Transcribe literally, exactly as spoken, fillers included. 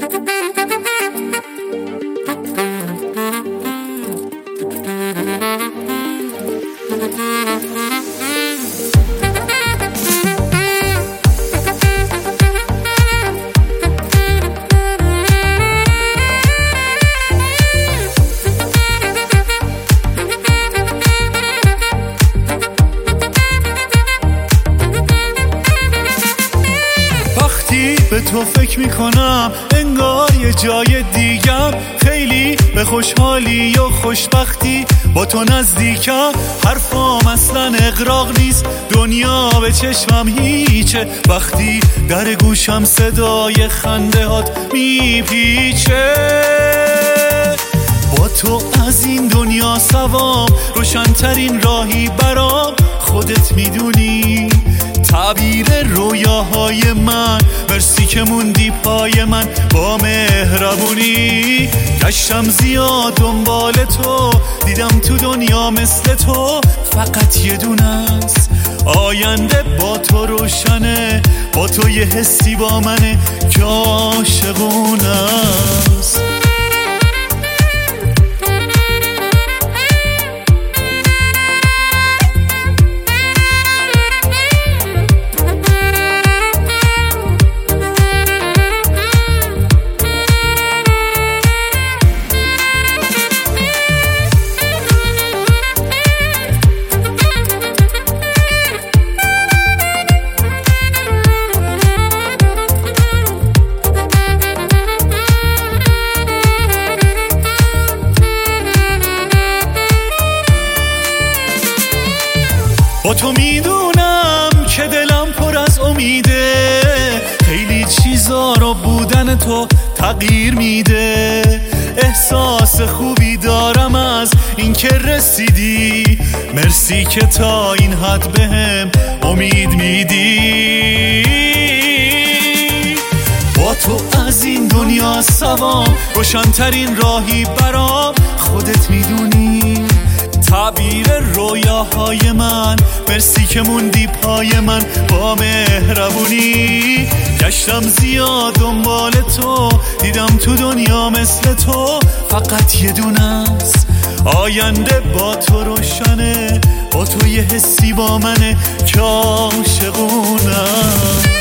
به تو فکر میکنم انگار یه جای دیگم، خیلی به خوشحالی و خوشبختی با تو نزدیکم. حرفام اصلا اغراق نیست، دنیا به چشمم هیچه، وقتی در گوشم صدای خنده هات میپیچه. با تو از این دنیا سوام، روشن‌ترین راهی برام خودت میدونی. تعبیر رویاهای من، مرسی که موندی پای من با مهربونی. گشتم زیاد دنبال تو، دیدم تو دنیا مثل تو فقط یه دونه است. آینده با تو روشنه، با تو یه حسی با منه که عاشقونه است. با تو میدونم که دلم پر از امیده، خیلی چیزا رو بودن تو تغییر میده. احساس خوبی دارم از اینکه رسیدی، مرسی که تا این حد بهم امید میدی. با تو از این دنیا سوام، روشن‌ترین راهی برام خودت میدونی. تعبیر رویاهای من، مرسی که موندی پای من با مهربونی. گشتم زیاد دنبال تو، دیدم تو دنیا مثل تو فقط یه دونه است. آینده با تو روشنه، با تو یه حسی با منه که عاشقونه.